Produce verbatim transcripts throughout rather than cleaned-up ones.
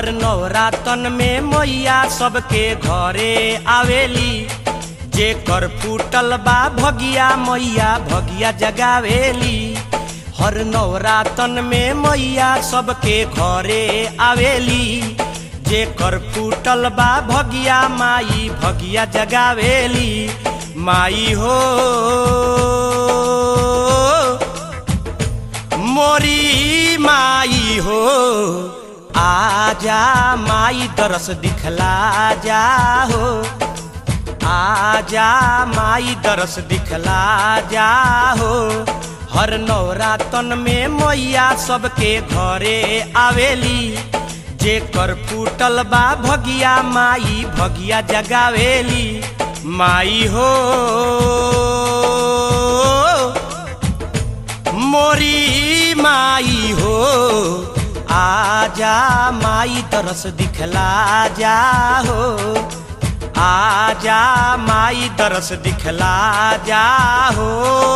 हर नवरातन में मैया सबके घरे आवेली। जेकर फूटल बा भगिया मैया भगिया जगावेली। हर नवरातन में मैया सबके घरे आवेली। जेकर फूटल बा भगिया माई भगिया जगावेली। माई हो मोरी माई हो आजा माई दरस दिखला जा हो। आजा माई दरस दिखला जा हो। हर नवरातन में मैया सबके घरे आवेली। जेकर फूटल बा भगिया माई भगिया जगावेली। माई हो मोरी माई हो आजा माई दरस दिखला जा हो। आजा माई दरस दिखला जा हो।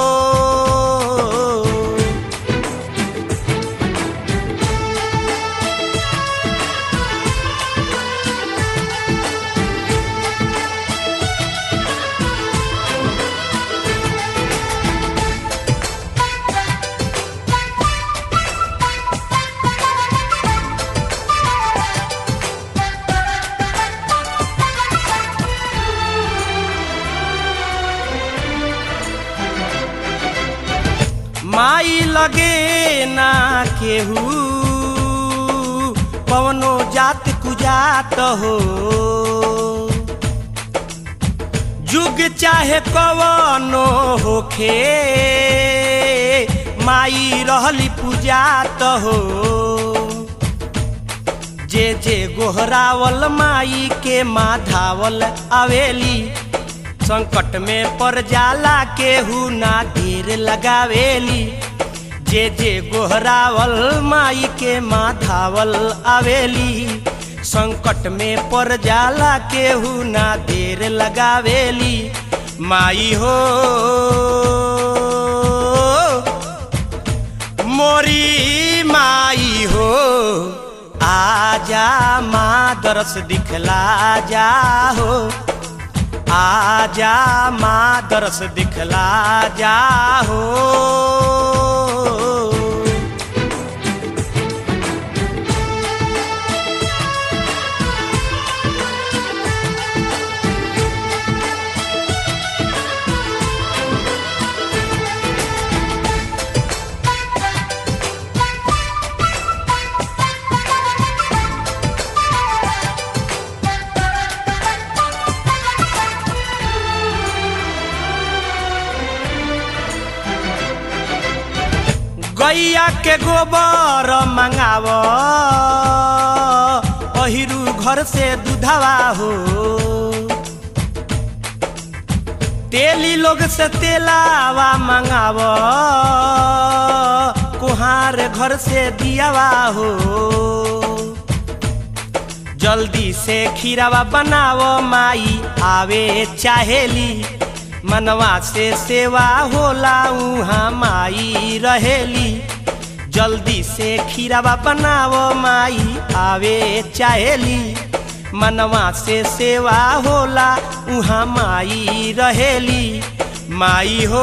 माई लगे ना केहू पवनो जात कुजात हो। जुग चाहे कवनो होखे माई रहली पूजात हो। जे जे गोहरावल माई के माधावल आवेली। संकट में पर जाला केहू ना ढेर लगावेली। जे जे गोहरावल माई के माधावल आवेली। संकट में पर जाला केहू ना देर लगावेली। माई हो मोरी माई हो आजा माँ दरस दिखला जा हो। आजा माँ दरस दिखला जा हो। गैया के गोबर मंगाव अहिरू घर से दूधवा हो। तेली लोग से तेलावा मंगाव कुहार घर से दियावा हो। जल्दी से खीरावा बनाव माई आवे चाहेली। मनवा से सेवा होला उहाँ माई रहेली। जल्दी से खीरावा बनाव माई आवे चाहेली। मनवा से सेवा होला उहाँ माई रहेली। माई हो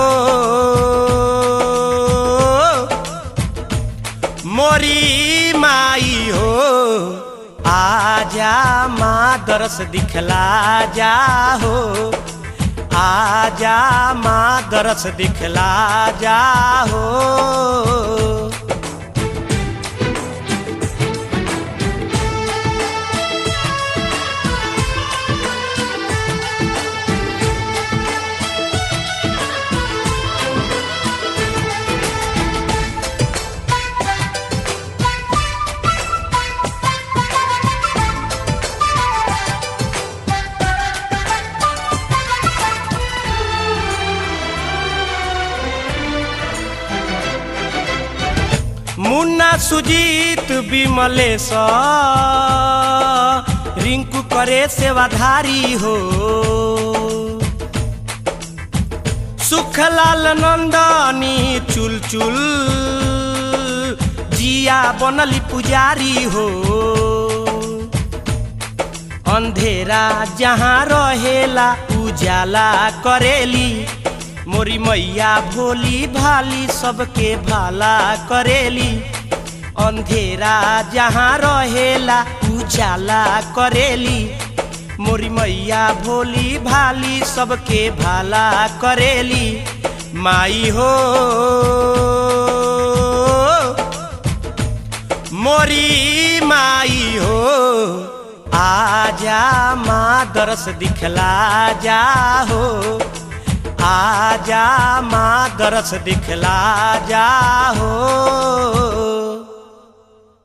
मोरी माई हो आजा माँ दरस दिखला जा हो। आजा माँ दरस दिखला जा हो। मुन्ना सुजीत विमलेश रिंकू करे सेवाधारी हो। सुखलाल नंदनी चुल चुल जिया बनली पुजारी हो। अंधेरा जहाँ रहेला उजाला करेली। मोरी मैया भोली भाली सबके भाला करेली। अंधेरा जहाँ रहेला उजाला करेली। मोरी मैया भोली भाली सबके भाला करेली। माई हो मोरी माई हो, आजा माँ दरस दिखला जा हो। आजा माँ दरस दिखला जा हो।